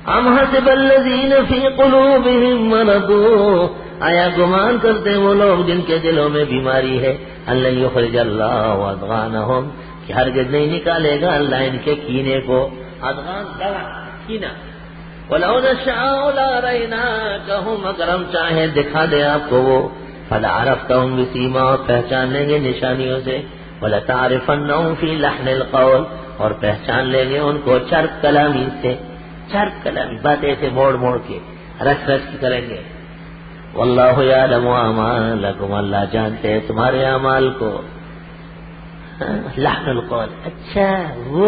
ام حسب الذین فی قلوبہم مرض، آیا گمان کرتے ہیں وہ لوگ جن کے دلوں میں بیماری ہے، اللہ یخرج اللہ اضغانہم، کہ ہرگز نہیں نکالے گا اللہ ان کے کینے کو، اضغان کینہ، وَلَوْ نَشَاءُ لَأَرَيْنَاكَهُمْ، اگر ہم چاہیں دکھا دیں آپ کو وہ، فَلَعَرَفْتَهُمْ بِسِيمَاهُمْ، پہچان لیں گے نشانیوں سے، وَلَتَعْرِفَنَّهُمْ فِي لَحْنِ الْقَوْلِ، اور پہچان لیں گے ان کو چرب کلامی سے، چرب کلامی باتیں سے موڑ موڑ کے رچ رچ کی کریں گے۔ وَاللَّهُ يَعْلَمُ أَعْمَالَكُمْ، اللہ جانتے ہیں تمہارے اعمال کو۔ لحن القول، اچھا وہ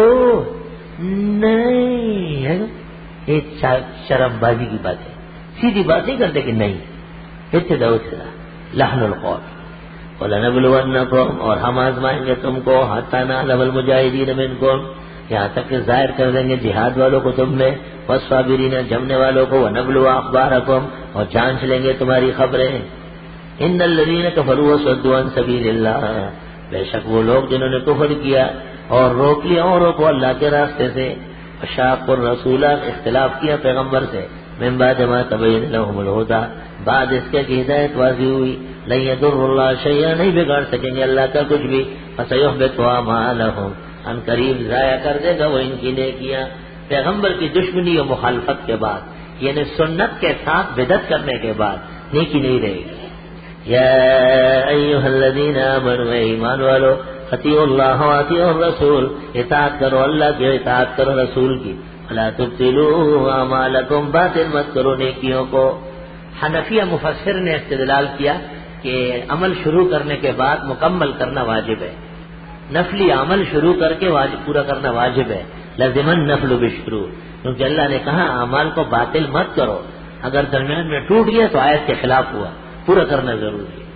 نہیں ہے ایک شرم بازی کی بات ہے، سیدھی بات نہیں کرتے کہ نہیں، ابتدا لحن القول۔ وَلَنَبْلُوَنَّكُمْ، اور ہم آزمائیں گے تم کو، حَتَّى نَعْلَمَ الْمُجَاهِدِينَ مِنْكُمْ، یہاں تک کہ ظاہر کر دیں گے جہاد والوں کو تم میں، وَالصَّابِرِينَ، جمنے والوں کو، وَنَبْلُوَ أَخْبَارَكُمْ، اور جانچ لیں گے تمہاری خبریں۔ إِنَّ الَّذِينَ كَفَرُوا وَصَدُّوا عَن سَبِيلِ اللَّهِ، بے شک وہ لوگ جنہوں نے کفر کیا اور روک لیا اوروں کو اللہ کے راستے سے، وشاقوا الرسول، اختلاف کیا پیغمبر سے، من بعد ما تبین لهم الهدى، بعد اس کے کہ ہدایت واضح ہوئی، لن يضروا الله شيئا، نہیں بگاڑ سکیں گے اللہ کا کچھ بھی، فسيحبط اعمالهم، ان قریب ضائع کر دے گا وہ ان کی نیکیاں۔ پیغمبر کی دشمنی و مخالفت کے بعد، یعنی سنت کے ساتھ بدعت کرنے کے بعد نیکی نہیں رہے گی۔ یا ایھا الذین آمنوا، ایمان والو، اطیعوا اللہ واطیعوا الرسول، اطاعت کرو اللہ کی، اطاعت کرو رسول کی، ولا تبطلوا اعمالکم، باطل مت کرو نیکیوں کو۔ حنفیہ مفسر نے استدلال کیا کہ عمل شروع کرنے کے بعد مکمل کرنا واجب ہے، نفلی عمل شروع کر کے پورا کرنا واجب ہے، لازم النفل بالشروع، کیونکہ اللہ نے کہا اعمال کو باطل مت کرو، اگر درمیان میں ٹوٹ گیا تو آیت کے خلاف ہوا، پورا کرنا ضروری ہے۔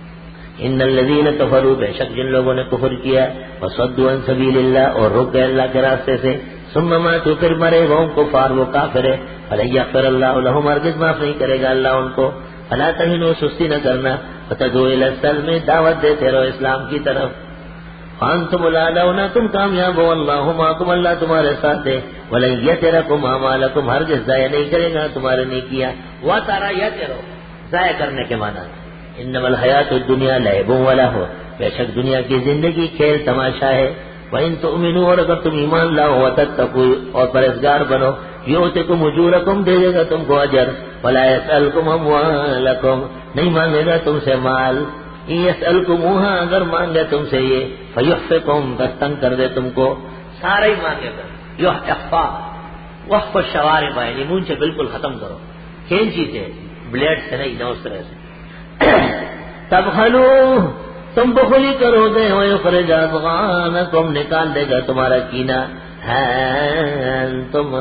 ان الذین کفروا، بے شک جن لوگوں نے کفر کیا، وصدوا عن سبیل اللہ، اور رک گئے اللہ کے راستے سے، ثم ماتوا، پھر مرے، وہ کفار، وہ کافر ہے، فلن یغفر اللہ لهم، ہرگز معاف نہیں کرے گا اللہ ان کو۔ فلا تہنوا، سستی نہ کرنا، وتدعوا الی السلم، دعوت دیتے رہو اسلام کی طرف، وانتم الاعلون، تم کامیاب ہو، اللہ معکم، اللہ تمہارے ساتھ ہے، ولن یترکم اعمالکم، ہرگز ضائع نہیں کرے گا تمہارے نیکیاں، وترى یترو، ضائع کرنے کے معنی، انما الحیات الدنیا لعب ولہو، بے شک دنیا کی زندگی کھیل تماشا ہے، وَإِن تُؤْمِنُوا، اور اگر تم ایمان لاؤ، وَتَتَّقُوا، اور پرہیزگار بنو، یؤتکم اجورکم، دے دے گا تم کو اجر، وَلَا يَسْأَلْكُمْ أَمْوَالَكُمْ، نہیں مانگے گا تم سے مال، إِن يَسْأَلْكُمُوهَا، اگر مانگے تم سے یہ، فَيُحْفِكُمْ، دستنگ کر دے تم کو، سارا ہی مانگے گا، اخفا، وقف الشوارب، یعنی منہ سے بالکل ختم کرو، کھینچی سے، بلیڈ سے نہیں، نہ اس طرح سے۔ تبخلو، تم بخلی کرو گے، ویخرج اضغانکم، نکال دے گا تمہارا کینہ، تم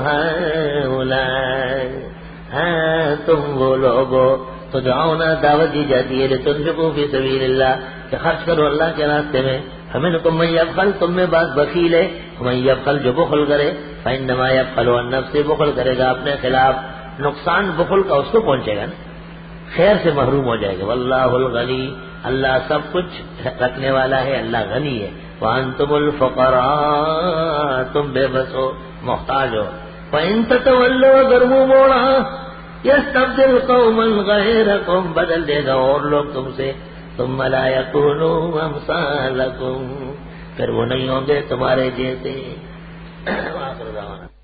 تم وہ لوگو، تدعونا، دعوت دی جاتی ہے، لتنفقوا فی سبیل اللہ، کہ خرچ کرو اللہ کے راستے میں، فمنکم من یبخل، تم میں بعض بخیل ہے، ومن یبخل، جو بخل کرے، فانما یبخل عن نفسہ، بخل کرے گا اپنے خلاف، نقصان بخل کا اس کو پہنچے گا نا، خیر سے محروم ہو جائے گا۔ واللہ الغنی، اللہ سب کچھ رکھنے والا ہے، اللہ غنی ہے، وانتم الفقراء، تم بے بس ہو، محتاج ہو، فإن تتولوا، اگر منہ موڑا، یستبدل قوما غیرکم، بدل دے گا اور لوگ تم سے، ثم لا یکونوا امثالکم، پھر وہ نہیں ہوں گے تمہارے جیسے۔